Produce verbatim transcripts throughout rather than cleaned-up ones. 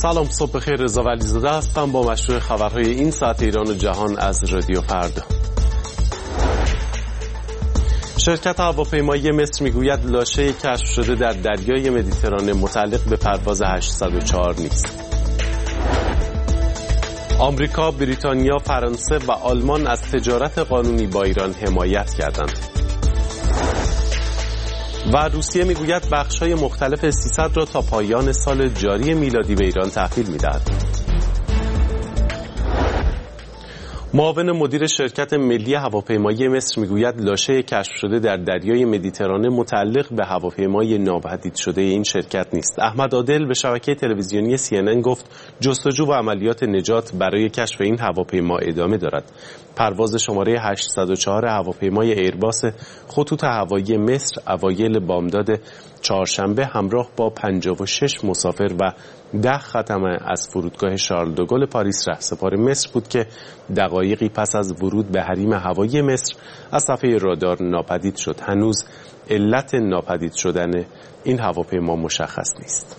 سلام، صبح بخیر. رضا ولیزاده هستم با مشروع خبرهای این ساعت ایران و جهان از رادیو فردا. شرکت هواپیمایی مصر میگوید لاشه کشف شده در دریای مدیترانه متعلق به پرواز هشتصد و چهار نیست. آمریکا، بریتانیا، فرانسه و آلمان از تجارت قانونی با ایران حمایت کردند. و روسیه میگوید بخش‌های مختلف سیصد را تا پایان سال جاری میلادی به ایران تحویل می‌دهد. معاون مدیر شرکت ملی هواپیمایی مصر میگوید لاشه کشف شده در دریای مدیترانه متعلق به هواپیمای ناپدید شده این شرکت نیست. احمد عادل به شبکه تلویزیونی سی ان ان گفت جستجو و عملیات نجات برای کشف این هواپیما ادامه دارد. پرواز شماره هشتصد و چهار هواپیمای ایرباس خطوط هوایی مصر اوایل بامداد چهارشنبه همراه با پنجاه و شش مسافر و ده خدمه از فرودگاه شارل دوگل پاریس رهسپار مصر بود که دقایقی پس از ورود به حریم هوایی مصر از صفحه رادار ناپدید شد. هنوز علت ناپدید شدن این هواپیما مشخص نیست.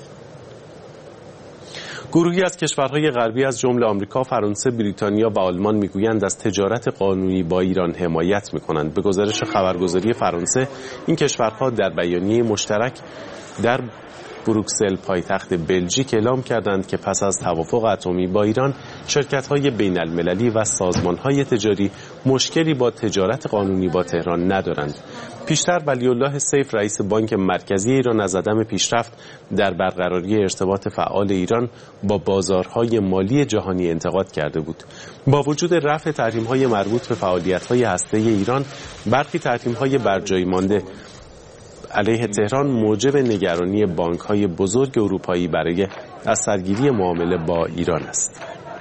گروهی از کشورهای غربی از جمله آمریکا، فرانسه، بریتانیا و آلمان میگویند از تجارت قانونی با ایران حمایت میکنند. به گزارش خبرگزاری فرانسه، این کشورها در بیانیه مشترک در بروکسل پایتخت بلژیک اعلام کردند که پس از توافق اتمی با ایران، شرکت‌های بین المللی و سازمان‌های تجاری مشکلی با تجارت قانونی با تهران ندارند. پیشتر ولی‌الله سیف رئیس بانک مرکزی ایران از عدم پیشرفت در برقراری ارتباط فعال ایران با بازارهای مالی جهانی انتقاد کرده بود. با وجود رفع تحریم‌های مربوط به فعالیت‌های هسته‌ای ایران، برخی تحریم‌های برجای مانده علیه تهران موجب نگرانی بانک‌های بزرگ اروپایی برای از سرگیری معامله با ایران است.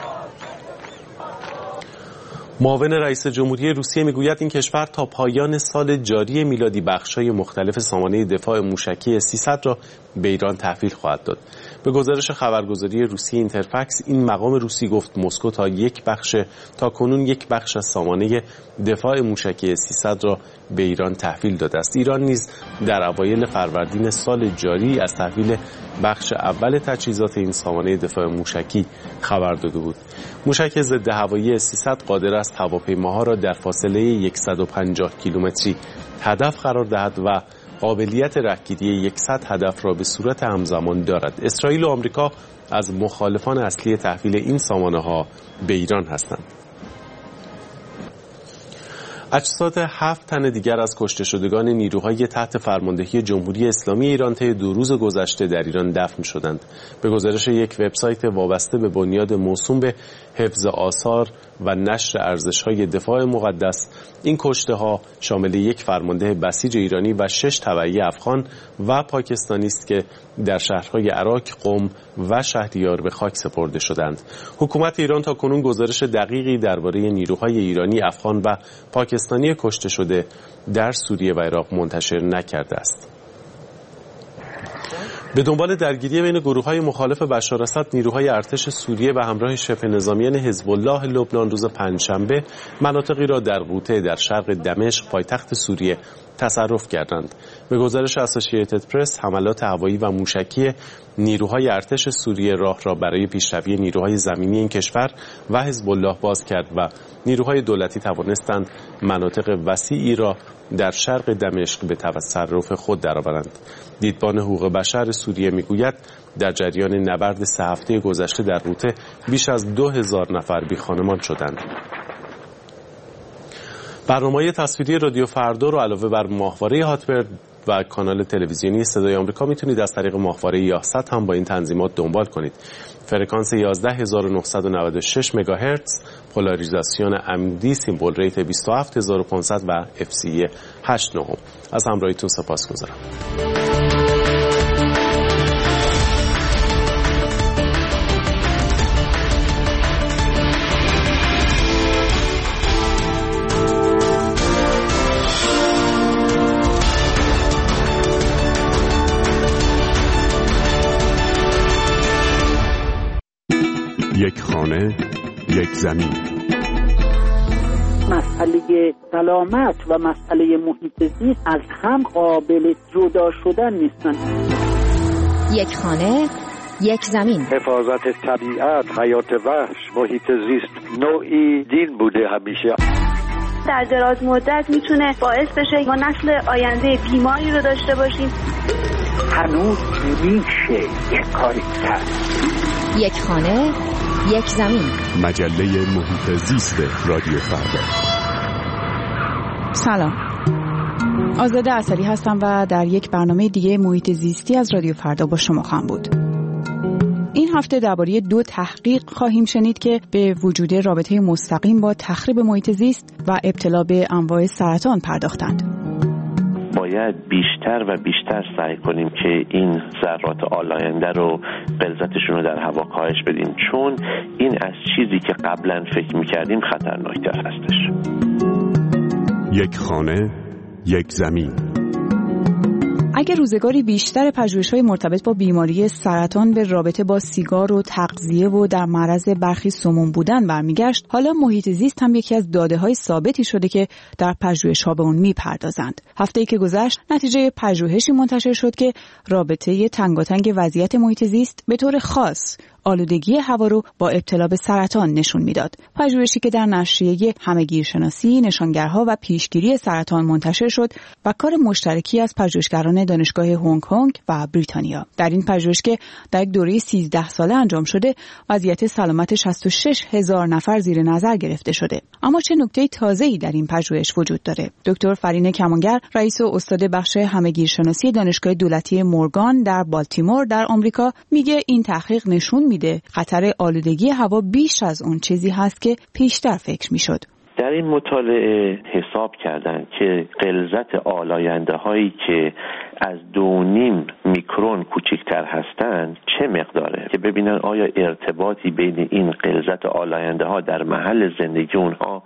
معاون رئیس جمهوری روسیه میگوید این کشور تا پایان سال جاری میلادی بخش‌های مختلف سامانه دفاع موشکی سیصد را به ایران تحویل خواهد داد. به گزارش خبرگزاری روسیه اینترفکس، این مقام روسی گفت مسکو تا یک بخش تا کنون یک بخش از سامانه دفاع موشکی سیصد را به ایران تحویل داده است. ایران نیز در اوایل فروردین سال جاری از تحویل بخش اول تجهیزات این سامانه دفاع موشکی خبر داده بود. موشک ضد هوایی سیصد قادر است هواپیماها را در فاصله صد و پنجاه کیلومتری هدف قرار دهد و قابلیت رهگیری صد هدف را به صورت همزمان دارد. اسرائیل و آمریکا از مخالفان اصلی تحویل این سامانه‌ها به ایران هستند. اجساد هفت تن دیگر از کشته شدگان نیروهای تحت فرماندهی جمهوری اسلامی ایران طی دو روز گذشته در ایران دفن شدند. به گزارش یک وبسایت وابسته به بنیاد موسوم به حفظ آثار و نشر ارزش‌های دفاع مقدس، این کشته‌ها شامل یک فرمانده بسیج ایرانی و شش تبعی افغان و پاکستانی است که در شهرهای عراق، قم و شهریار به خاک سپرده شدند. حکومت ایران تا کنون گزارش دقیقی درباره نیروهای ایرانی، افغان و پاکستانی کشته شده در سوریه و عراق منتشر نکرده است. به دنبال درگیری بین گروه‌های مخالف بشار اسد، نیروهای ارتش سوریه و همراه شبه نظامیان حزب الله لبنان روز پنجشنبه مناطقی را در غوطه در شرق دمشق پایتخت سوریه تصرف کردند. به گزارش اسوسییتد پرس، حملات هوایی و موشکی نیروهای ارتش سوریه راه را برای پیشروی نیروهای زمینی این کشور و حزب الله باز کرد و نیروهای دولتی توانستند مناطق وسیعی را در شرق دمشق به تصرف خود درآورند. دیدبان حقوق بشر سوریه میگوید در جریان نبرد سه هفته گذشته در غوطه بیش از دو هزار نفر بی خانمان شدند. برنامه تصویری رادیو فردا رو علاوه بر ماهواره هاتبرد و کانال تلویزیونی صدای آمریکا میتونید از طریق ماهواره یاست هم با این تنظیمات دنبال کنید. فرکانس یازده هزار و نهصد و نود و شش مگاهرتز، پولاریزاسیون عمودی، سیمبل ریت بیست و هفت هزار و پانصد و اف سی هشت نه. از همراهیتون سپاسگزارم. یک خانه، یک زمین. مسئله سلامت و مسئله محیط زیست از هم قابل جدا شدن نیستن. یک خانه، یک زمین. حفاظت طبیعت، حیات وحش، محیط زیست نوعی دین بوده همیشه. در دراز مدت میتونه باعث بشه ما نسل آینده بیماری رو داشته باشیم. هنوز میشه یک کاری کرد. یک خانه، یک زمین. مجله محیط زیست رادیو فردا. سلام، آزاده عصری هستم و در یک برنامه دیگه محیط زیستی از رادیو فردا با شما خواهم بود. این هفته درباره دو تحقیق خواهیم شنید که به وجود رابطه مستقیم با تخریب محیط زیست و ابتلا به انواع سرطان پرداختند. باید بیشتر و بیشتر سعی کنیم که این ذرات آلاینده رو غلظتشون رو در هوا کاهش بدیم، چون این از چیزی که قبلا فکر می‌کردیم خطرناکتر هستش. یک خانه، یک زمین. اگر روزگاری بیشتر پژوهش‌های مرتبط با بیماری سرطان به رابطه با سیگار و تغذیه و در معرض برخی سموم بودن برمیگشت، حالا محیط زیست هم یکی از داده‌های ثابتی شده که در پژوهش‌ها به اون میپردازند. هفته‌ای که گذشت نتیجه پژوهشی منتشر شد که رابطه تنگاتنگ وضعیت محیط زیست به طور خاص آلودگی هوا رو با ابتلا به سرطان نشون میداد. پژوهشی که در نشریه همگیرشناسی، نشانگرها و پیشگیری سرطان منتشر شد و کار مشترکی از پژوهشگران دانشگاه هنگ کنگ و بریتانیا. در این پژوهش که در یک دوره سیزده ساله انجام شده، وضعیت سلامت شصت و شش هزار نفر زیر نظر گرفته شده. اما چه نکته تازه‌ای در این پژوهش وجود داره؟ دکتر فرین کمانگر، رئیس و استاد بخش همگیرشناسی دانشگاه دولتی مورگان در بالتیمور در آمریکا، میگه این تحقیق نشون میده خطر آلودگی هوا بیش از اون چیزی هست که پیشتر فکر میشد. در این مطالعه حساب کردن که غلظت آلاینده هایی که از دو نیم میکرون کوچکتر هستند چه مقداره، که ببینن آیا ارتباطی بین این غلظت آلاینده ها در محل زندگی اونها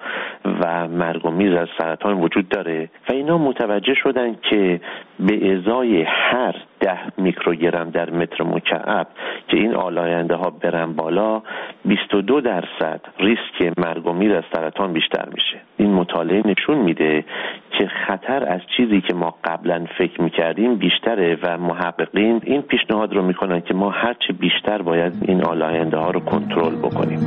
و مرگ و میر از سرطان وجود داره. و اینا متوجه شدن که به ازای هر ده میکروگرم در متر مکعب که این آلاینده ها برن بالا، بیست و دو درصد ریسک مرگ و میر از سرطان بیشتر میشه. این مطالعه نشون میده که خطر از چیزی که ما قبلا فکر میکردیم بیشتره و محققین این پیشنهاد رو میکنن که ما هرچه بیشتر باید این آلاینده ها رو کنترل بکنیم.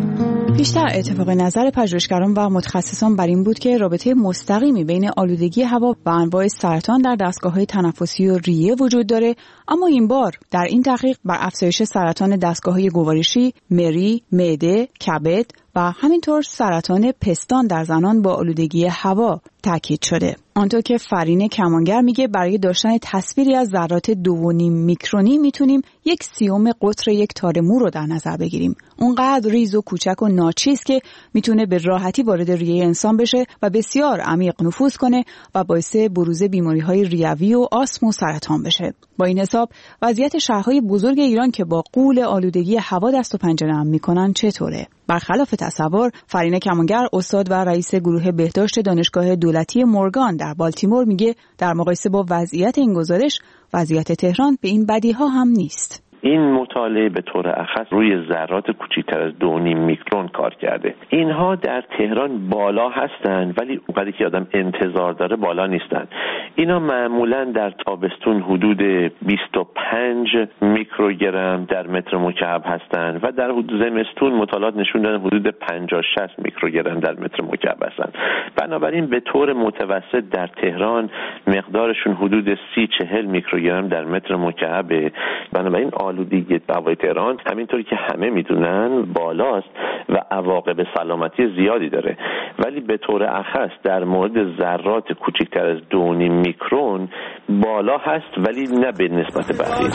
بیشتر اتفاق نظر پژوهشگران و متخصصان بر این بود که رابطه مستقیمی بین آلودگی هوا و انواع سرطان در دستگاه‌های تنفسی و ریه وجود داره، اما این بار در این تحقیق بر افزایش سرطان دستگاه‌های گوارشی، مری، معده، کبد و همینطور سرطان پستان در زنان با آلودگی هوا تاکید شده. آنطور که فرین کمانگر میگه برای داشتن تصویری از ذرات دو و نیم میکرونی میتونیم یک سیوم قطر یک تار مو رو در نظر بگیریم. اونقدر ریز و کوچک و ناچیز که میتونه به راحتی وارد ریه انسان بشه و بسیار عمیق نفوذ کنه و باعث بروز بیماری‌های ریوی و آسم و سرطان بشه. با این حساب وضعیت شهرهای بزرگ ایران که با غول آلودگی هوا دست و پنجه نرم میکنن چطوره؟ برخلاف تصور، فرین کمانگر، استاد و رئیس گروه بهداشت دانشگاه دولتی مورگان در بالتیمور، میگه در مقایسه با وضعیت این گزارش، وضعیت تهران به این بدیها هم نیست. این مطالعه به طور اخص روی ذرات کوچکتر از دو و نیم میکرون کار کرده. اینها در تهران بالا هستند ولی اونقدری که آدم انتظار داره بالا نیستند. اینا معمولا در تابستون حدود بیست و پنج میکروگرم در متر مکعب هستند و در زمستون مطالعات نشون دادن حدود پنجاه شصت میکروگرم در متر مکعب هستند. بنابراین به طور متوسط در تهران مقدارشون حدود سی چهل میکروگرم در متر مکعبه. بنابراین آلودگی هوای تهران همینطوری که همه میدونن بالاست و عواقب سلامتی زیادی داره، ولی به طور اخص در مورد ذرات کوچکتر از دو و نیم میکرون بالا هست ولی نه به نسبت بقیه.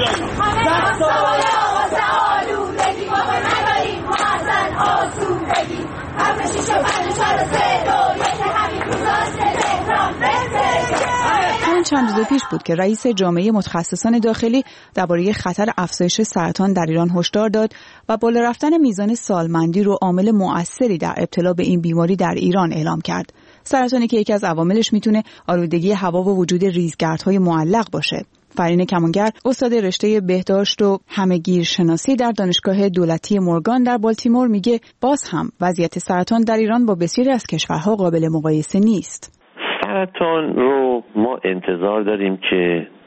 همین چند روز پیش بود که رئیس جامعه متخصصان داخلی درباره خطر افزایش سرطان در ایران هشدار داد و بالا رفتن میزان سالمندی رو عامل مؤثری در ابتلا به این بیماری در ایران اعلام کرد. سرطانی که یکی از عواملش میتونه آلودگی هوا و وجود ریزگردهای معلق باشه. فرین کمانگر، استاد رشته بهداشت و همگیرشناسی در دانشگاه دولتی مورگان در بالتیمور، میگه باز هم وضعیت سرطان در ایران با بسیاری از کشورها قابل مقایسه نیست. سرطان رو ما انتظار داریم که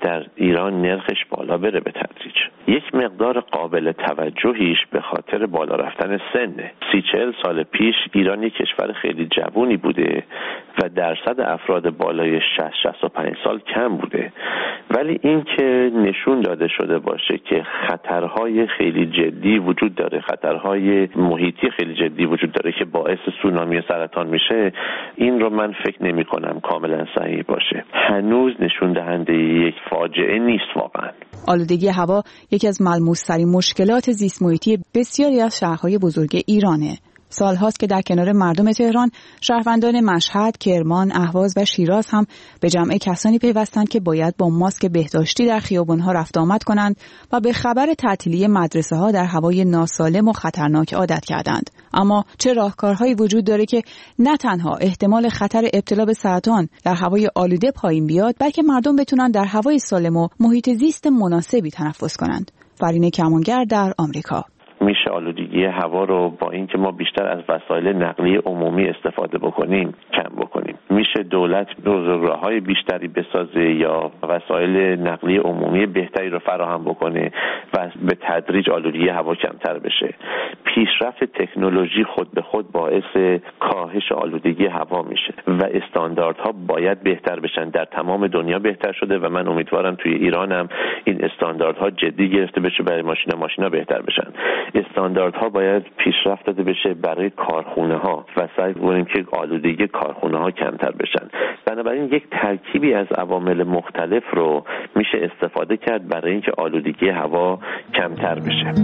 در ایران نرخش بالا بره به تدریج. یک مقدار قابل توجهیش به خاطر بالا رفتن سنه. سی چهل سال پیش ایران یک کشور خیلی جوونی بوده و درصد افراد بالای شصت شصت و پنج سال کم بوده، ولی این که نشون داده شده باشه که خطرهای خیلی جدی وجود داره، خطرهای محیطی خیلی جدی وجود داره که باعث سونامی سرطان میشه، این رو من فکر نمی کنم کاملا صحیح باشه. هنوز نشون دهنده یک فاجعه نیست واقعا. آلودگی هوا یکی از ملموس‌ترین مشکلات زیست محیطی بسیاری از شهرهای بزرگ ایرانه. سالهاست که در کنار مردم تهران، شهروندان مشهد، کرمان، اهواز و شیراز هم به جمع کسانی پیوستند که باید با ماسک بهداشتی در خیابان‌ها رفت آمد کنند و به خبر تعطیلی مدرسه‌ها در هوای ناسالم و خطرناک عادت کردند. اما چه راهکارهایی وجود داره که نه تنها احتمال خطر ابتلا به سرطان در هوای آلوده پایین بیاد، بلکه مردم بتونن در هوای سالم و محیط زیست مناسبی تنفس کنند. فرینه کمانگر در آمریکا. میشه آلودگی هوا رو با اینکه ما بیشتر از وسایل نقلیه عمومی استفاده بکنیم کم بکنیم. میشه دولت راههای بیشتری بسازه یا وسایل نقلیه عمومی بهتری رو فراهم بکنه و به تدریج آلودگی هوا کمتر بشه. پیشرفت تکنولوژی خود به خود باعث کاهش آلودگی هوا میشه و استانداردها باید بهتر بشن. در تمام دنیا بهتر شده و من امیدوارم توی ایرانم این استانداردها جدی گرفته بشه، برای ماشینا ماشینا بهتر بشن. استانداردها باید پیشرفت داده بشه برای کارخونه ها و سعی کنیم که آلودگی کارخونه ها کمتر بشن. بنابراین یک ترکیبی از عوامل مختلف رو میشه استفاده کرد برای اینکه آلودگی هوا کمتر بشه.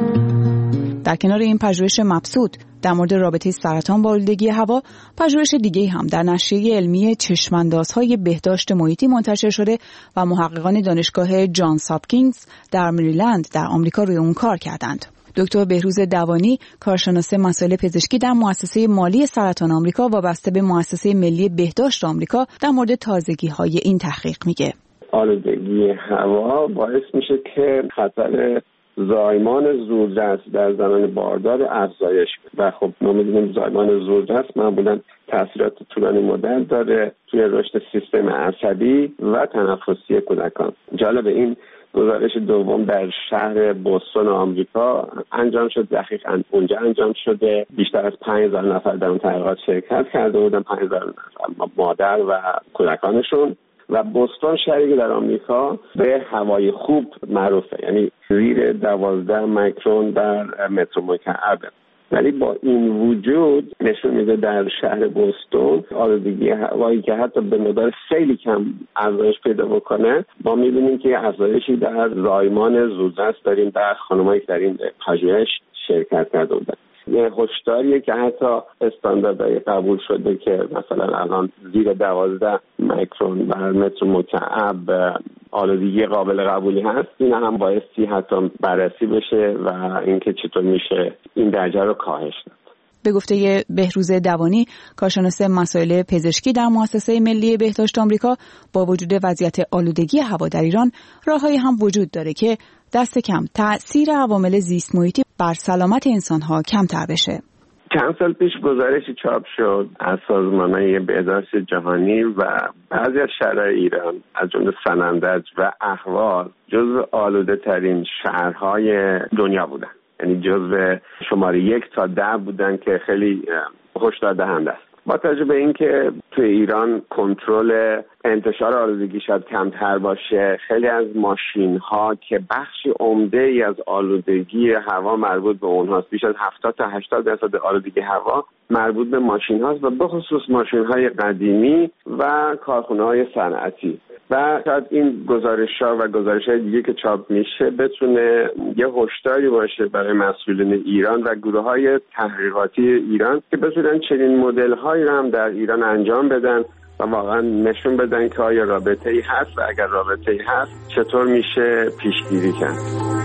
در کنار این پژوهش مبسوط در مورد رابطه سرطان با آلودگی هوا، پژوهش دیگه هم در نشریه علمی چشماندازهای بهداشت محیطی منتشر شده و محققان دانشگاه جانز هاپکینز در مریلند در آمریکا روی اون کار کردند. دکتر بهروز دوانی، کارشناس مسائل پزشکی در مؤسسه مالی سرطان آمریکا وابسته به مؤسسه ملی بهداشت آمریکا، در مورد تازگی‌های این تحقیق میگه. آلودگی هوا باعث میشه که خطر زایمان زودرس در زمان باردار افزایش و خب ما می‌دونیم زایمان زودرس معمولاً تاثیرات طولانی مدت داره توی رشد سیستم عصبی و تنفسی کودکان. جالب این گزارش دوم در شهر بوستون آمریکا انجام شد، دقیقاً اونجا انجام شده. بیشتر از پنج هزار نفر در اون تحقیقات شرکت کرده بودن، پنج هزار نفر مادر و کودکانشون. و بوستون شهری در آمریکا به هوای خوب معروفه، یعنی زیر دوازده میکرون در متر مکعب. ولی با این وجود نشون میده در شهر بوستون آلودگی هوایی که حتی به مقدار خیلی کم افزایش پیدا بکنه، ما میبینیم که افزایشی در زایمان زودرس داریم در خانمایی که در این پژوهش شرکت کرده بودن. یه هشداریه که حتی استانداردهای قبول شده که مثلا الان زیر دوازده میکرون بر متر مکعب آلودگی قابل قبولی هست، این هم بایستی حتی بررسی بشه و اینکه چطور میشه این درجه رو کاهش داد. به گفته بهروز دوانی، کارشناس مسائل پزشکی در مؤسسه ملی بهداشت آمریکا، با وجود وضعیت آلودگی هوا در ایران، راههایی هم وجود داره که دست کم تأثیر عوامل زیست محیطی بر سلامت انسان‌ها کمتر بشه. چند سال پیش گزارشی چاپ شد از سازمان بهداشت جهانی و بعضی از شهرهای ایران از جمله سنندج و اهواز جزو آلوده ترین شهرهای دنیا بودن، یعنی جزو شماره یک تا ده بودن که خیلی هشدار دهنده است. با توجه به اینکه توی ایران کنترل انتشار آلودگی شاید کمتر باشه، خیلی از ماشین ها که بخشی عمده ای از آلودگی هوا مربوط به اونهاست، بیش از هفتاد تا هشتاد درصد آلودگی هوا مربوط به ماشین هاست و به خصوص ماشین های قدیمی و کارخونه های صنعتی. و شاید این گزارش ها و گزارش های دیگه که چاپ میشه بتونه یه هشداری باشه برای مسئولین ایران و گروه های تحقیقاتی ایران که بتونن چنین مدل هایی رو هم در ایران انجام بدن و واقعا نشون بدن که آیا رابطه ای هست و اگر رابطه ای هست چطور میشه پیشگیری کرد.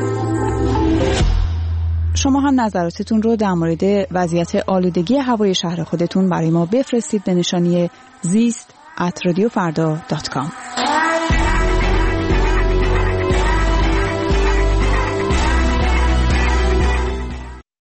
شما هم نظراتتون رو در مورد وضعیت آلودگی هوای شهر خودتون برای ما بفرستید به نشانی زیست ات رادیو فردا دات کام.